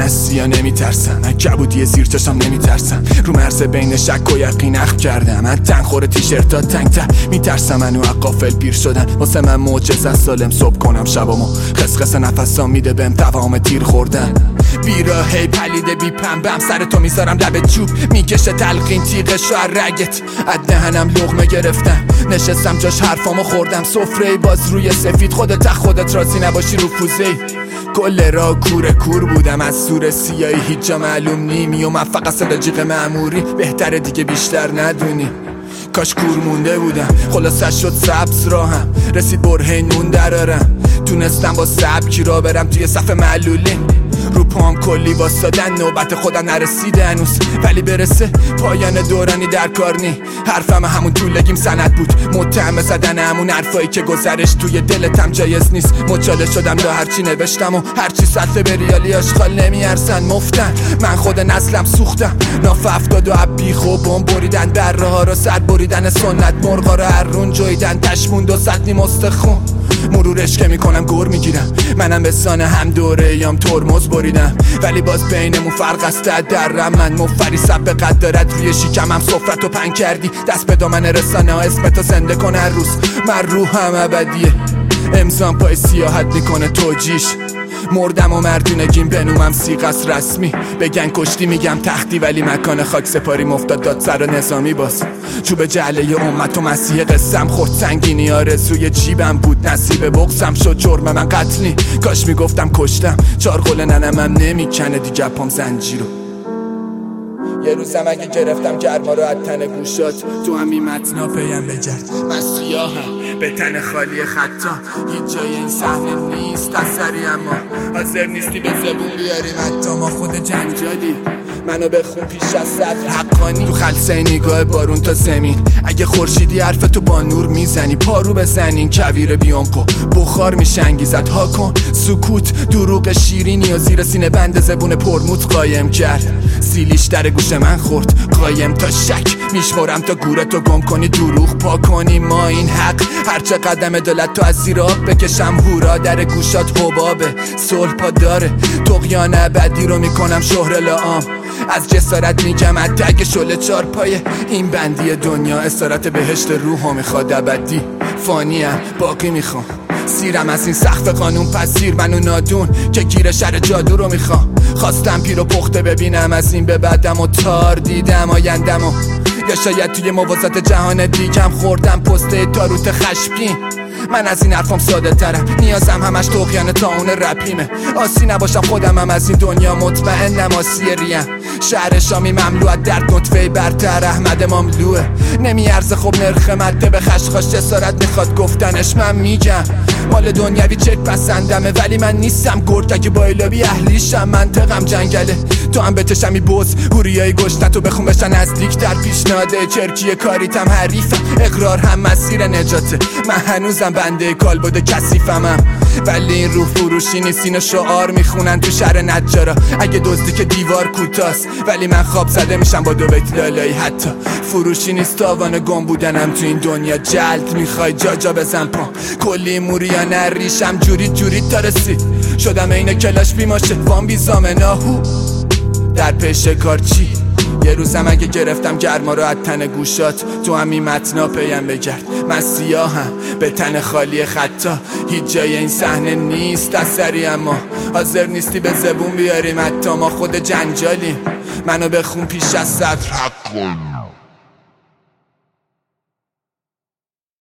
هستی یا نمیترسم، از کبودی زیر چشم نمیترسم، رو مرز بین شک و یقین اخم کردم، من تنخور تیشرتا تنگ تر میترسم، منو قافل پیر شدن واسه من معجزه، سالم صبح کنم شبامو خسخس نفسام میده بهم توام تیر خوردن، بیراهی پلیده بی پنبم سر تو میذارم لب چوب میکشه تلقین تیغشو از رگت، از دهنم لقمه گرفتم نشستم جاش حرفامو خوردم، سفره باز روی سفید خودت راضی نباشی رو فوزه‌ای، کل را کور بودم از سور سیاهی هیچ جا معلوم نیمی و من فقط صدا جیغ مأموری، بهتره دیگه بیشتر ندونی، کاش کور مونده بودم خلاصش شد سبز راهم، رسید برهه نون درارم، تونستم با سبکی را برم توی صف معلولین، رو پام کلی واسادن نوبت خودم نرسیده هنوز، ولی برسه پایان دورانی در کار نی، حرفم همون طولگیم سند بود، متهم زدن همون حرفایی که گذرش توی دلتم جایز نیست، مچاله شدم دا هرچی نوشتم و هرچی سطح به ریالی آشغال نمیارزن مفتن، من خود نسلم سوختم ناف 70 و بیخ و بم بریدن بره ها رو سر بریدن سنت، مرغا رو هرون جویدن تشمون 200 نیم استخون، مرورش که میکنم گور میگیرم، منم به سانه هم دوره یام ترمز بریدم، ولی باز بینمون فرق است درم، من مفری سب به قد دارد روی شیکمم سفرتو پنگ کردی، دست به دامن رسانه ها اسمتو زنده کن هر روز، من روحم ابدیه امضام پای سیاحت میکنه توجیش، مردم و مردونگیم بنومم سیغس رسمی، بگن کشتی میگم تختی، ولی مکان خاک سپاری مفتاد داد سر و نظامی باز، چوب جعله امت و مسیح قسم خورد سنگینی آرزوی جیبم بود، نصیب بغزم شد جرم من قتلی، کاش میگفتم کشتم، چارقل ننمم نمیکنه دیگه پام زنجیرو، یه روزم اگه گرفتم گرما رو از تن گوشات، تو همین متنا پیم بگرد، من سیاهم به تن خالی خطا، هیچ جای این صحنه نیست اثری، اما حاضر نیستی به زبون بیاریم حتی ما خود جنجالی، منو بخون پیش از صدر حقانی، تو خلسه نگاه بارون تا زمین، اگه خورشیدی حرف تو با نور میزنی، پارو بزنین کویر بیامکو بخار میشه انگیزت ها کن، سکوت دروغ شیرینی و زیر سینه بند زبون پرموت قایم کرد، سیلیش در گوش من خورد قایم تا شک، میشمارم تا گورتو گم کنی دروغ پا کنی، ما این حق هرچه قدم دولت تو از زیر آب بکشم هورا، در گوشات حبابه صلح پا داره، طغیان ابدی رو میکنم شهر لعام، از جسارت میگم اتک شله چار پایه، این بندی دنیا اسارت بهشت روحو میخواد، ابدی فانیم باقی میخوام، سیرم از این سقف قانون پذیر منو نادون که گیر شر جادو رو میخوام، خواستم پیر و پخته ببینم از این به بعدم و تار دیدم آیندم و یا شاید توی موازات جهان دیگم خوردم پسته تاروت خشمگین، من از این حرفام ساده ترم، نیازم همش طغیان تا اون رپیمه، آسی نباشم خودم هم از این دنیا مطمئنم، آسی ریم شهر شامی مملوعت در نطفه برتر احمد مملوعه، نمیارزه خب نرخ مده به خشخاش، جسارت میخواد گفتنش، من میگم مال دنیوی چک پسندمه، ولی من نیستم گرد اگه با الابی اهلیشم، منطقم جنگله، تو هم بتشمی بوز هوریای گشتتو بخون بشن نزدیک در پیشناده، چرکی کاریتم حریفم، اقرار هم مسیر نجاته، من هنوزم بنده کالبد کثیفمم، ولی این روح فروشی نیست، اینو شعار میخونن تو شهر نجارا، اگه دزدی که دیوار کوتاست، ولی من خواب زده میشم با 2 بیت لالایی، حتی فروشی نیست تاوان گم بودنم تو این دنیا، جلد میخوای جا بزن پام، کلی موری یا نریشم جوری تا رسید، شدم این کلاش بیماشه وام بی زامناهو در پیش کار چی، یه روزم اگه گرفتم گرما رو از تن گوشات، تو همین متنا پیم بگرد، من سیاهم به تن خالی خطا، هیچ جای این صحنه نیست اثری، اما حاضر نیستی به زبون بیاریم حتی ما خود جنجالیم، منو بخون پیش از صدر حق